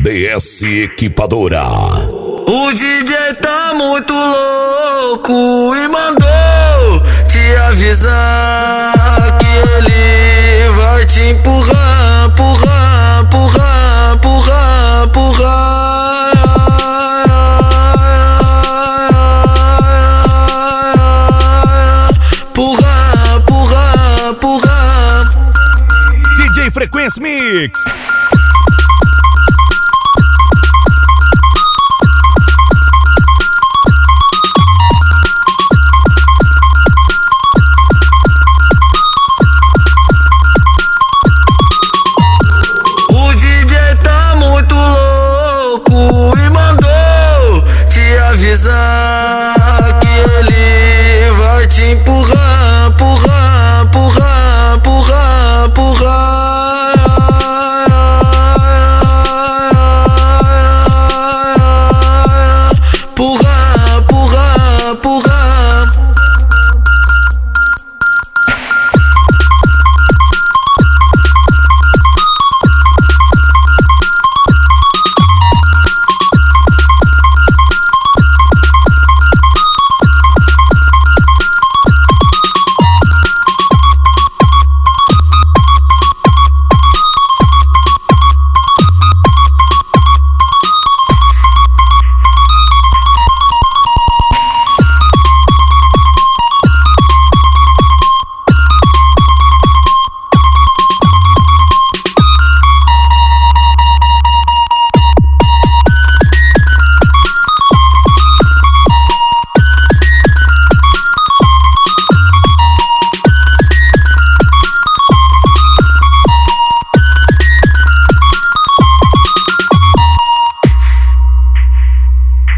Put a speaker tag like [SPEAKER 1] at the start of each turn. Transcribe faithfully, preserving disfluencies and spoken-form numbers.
[SPEAKER 1] D S Equipadora.
[SPEAKER 2] O D J tá muito louco e mandou te avisar que ele vai te empurrar, empurrar, empurrar, empurrar, empurrar. Empurrar, empurrar, empurrar.
[SPEAKER 3] D J Frequência Mix.